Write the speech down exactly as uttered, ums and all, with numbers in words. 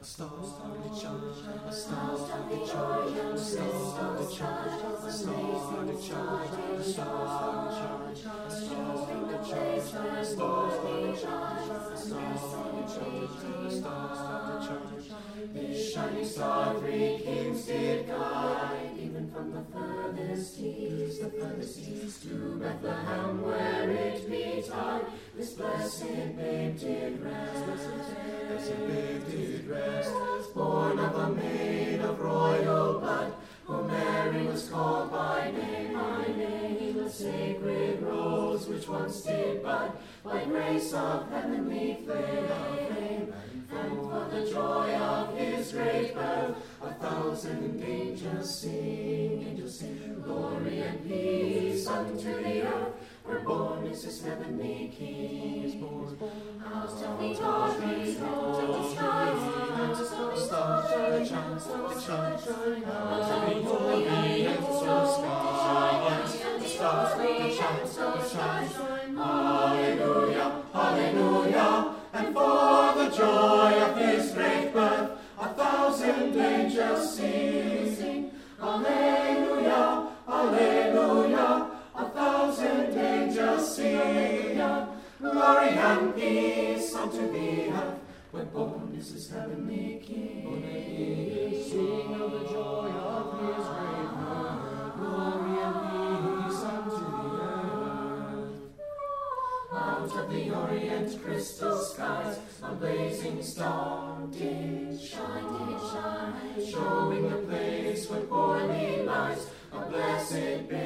star did shine, a star did shine, a star did shine, a star did shine, a star did shine, a star did shine, a star did shine, a star did shine, a star did shine. This shining star three kings did guide, even from the furthest east, the furthest east to Bethlehem, where it betide. This blessed babe did rest, blessed babe did rest, born of a maid of royal blood, whom Mary was called by name, by name, the sacred rose which once did bud, by grace of heavenly flame, and for the joy of his great birth, a thousand angels sing, angels sing, glory and peace unto the earth, where born is this heavenly King, is born. House of the darkness, out of the skies, the stars that shine, that shine, out of the orient, the skies, the stars that shine, that shine. Hallelujah, hallelujah, and for the joy of his great birth, a thousand angels sing. Hallelujah, hallelujah, a thousand angels sing. Glory and peace unto the earth, when born is his heavenly King. Sing of the joy of his great birth. Glory and peace unto the earth. Out of the orient crystal skies, a blazing star did shine, did shine, showing the place where poorly lies a blessed babe.